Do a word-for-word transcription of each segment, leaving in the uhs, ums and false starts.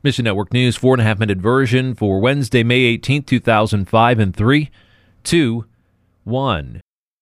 Mission Network News, four and a half minute version for Wednesday, May eighteenth, two thousand five, in three, two, one.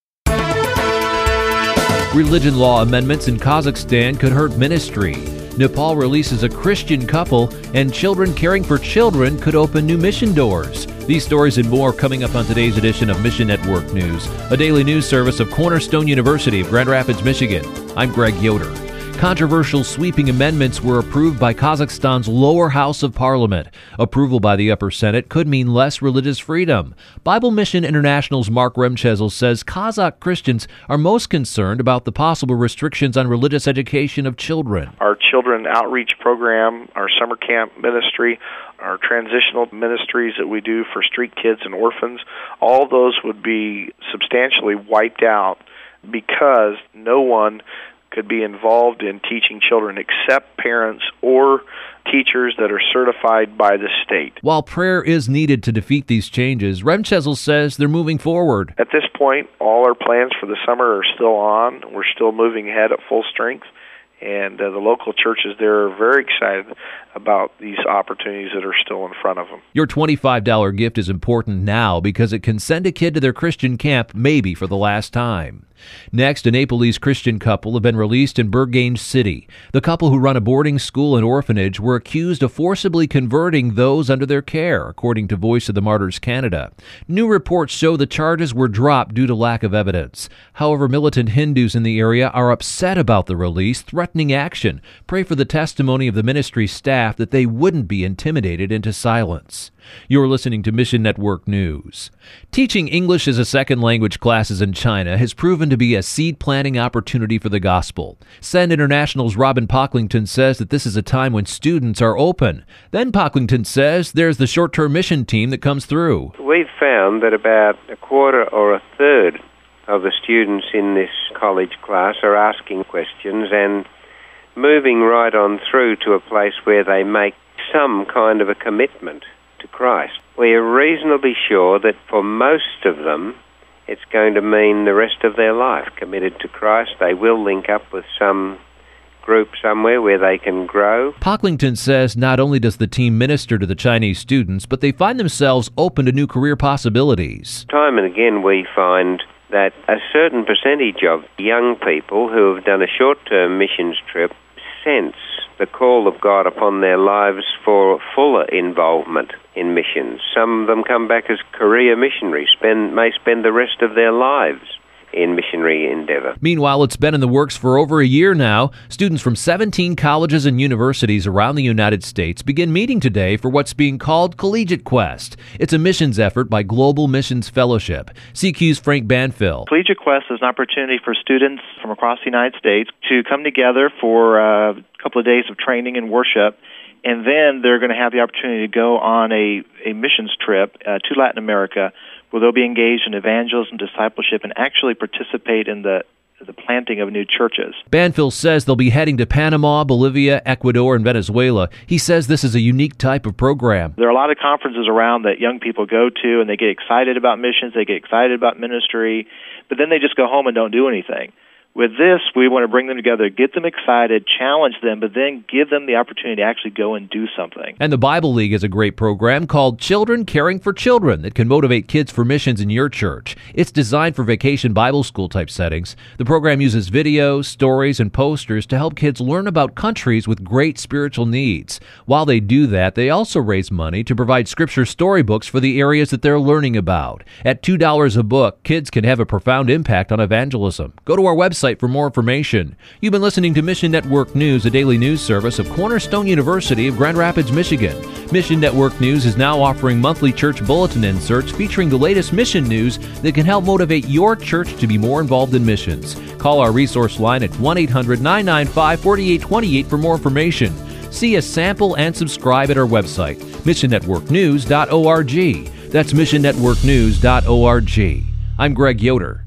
Religion law amendments in Kazakhstan could hurt ministry. Nepal releases a Christian couple, and children caring for children could open new mission doors. These stories and more coming up on today's edition of Mission Network News, a daily news service of Cornerstone University of Grand Rapids, Michigan. I'm Greg Yoder. Controversial sweeping amendments were approved by Kazakhstan's lower house of parliament. Approval by the upper Senate could mean less religious freedom. Bible Mission International's Mark Remchezel says Kazakh Christians are most concerned about the possible restrictions on religious education of children. Our children outreach program, our summer camp ministry, our transitional ministries that we do for street kids and orphans, all those would be substantially wiped out because no one could be involved in teaching children except parents or teachers that are certified by the state. While prayer is needed to defeat these changes, Remchezel says they're moving forward. At this point, all our plans for the summer are still on. We're still moving ahead at full strength. And uh, the local churches there are very excited about these opportunities that are still in front of them. Your twenty-five dollars gift is important now because it can send a kid to their Christian camp maybe for the last time. Next, a Nepalese Christian couple have been released in Burgain City. The couple, who run a boarding school and orphanage, were accused of forcibly converting those under their care, according to Voice of the Martyrs Canada. New reports show the charges were dropped due to lack of evidence. However, militant Hindus in the area are upset about the release, threatening action. Pray for the testimony of the ministry staff that they wouldn't be intimidated into silence. You're listening to Mission Network News. Teaching English as a second language classes in China has proven to be a seed-planting opportunity for the gospel. Send International's Robin Pocklington says that this is a time when students are open. Then Pocklington says there's the short-term mission team that comes through. We've found that about a quarter or a third of the students in this college class are asking questions and moving right on through to a place where they make some kind of a commitment to Christ. We are reasonably sure that for most of them, it's going to mean the rest of their life committed to Christ. They will link up with some group somewhere where they can grow. Pocklington says not only does the team minister to the Chinese students, but they find themselves open to new career possibilities. Time and again we find that a certain percentage of young people who have done a short-term missions trip sense the call of God upon their lives for fuller involvement in missions. Some of them come back as career missionaries, spend, may spend the rest of their lives in missionary endeavor. Meanwhile, it's been in the works for over a year now. Students from seventeen colleges and universities around the United States begin meeting today for what's being called Collegiate Quest. It's a missions effort by Global Missions Fellowship. C Q's Frank Banfill. Collegiate Quest is an opportunity for students from across the United States to come together for a couple of days of training and worship, and then they're going to have the opportunity to go on a, a missions trip uh, to Latin America, where they'll be engaged in evangelism, discipleship, and actually participate in the the planting of new churches. Banfill says they'll be heading to Panama, Bolivia, Ecuador, and Venezuela. He says this is a unique type of program. There are a lot of conferences around that young people go to, and they get excited about missions, they get excited about ministry, but then they just go home and don't do anything. With this, we want to bring them together, get them excited, challenge them, but then give them the opportunity to actually go and do something. And the Bible League is a great program called Children Caring for Children that can motivate kids for missions in your church. It's designed for vacation Bible school type settings. The program uses videos, stories, and posters to help kids learn about countries with great spiritual needs. While they do that, they also raise money to provide scripture storybooks for the areas that they're learning about. At two dollars a book, kids can have a profound impact on evangelism. Go to our website for more information. You've been listening to Mission Network News, a daily news service of Cornerstone University of Grand Rapids, Michigan. Mission Network News is now offering monthly church bulletin inserts featuring the latest mission news that can help motivate your church to be more involved in missions. Call our resource line at one eight hundred nine nine five four eight two eight for more information. See a sample and subscribe at our website, mission network news dot org. That's mission network news dot org. I'm Greg Yoder.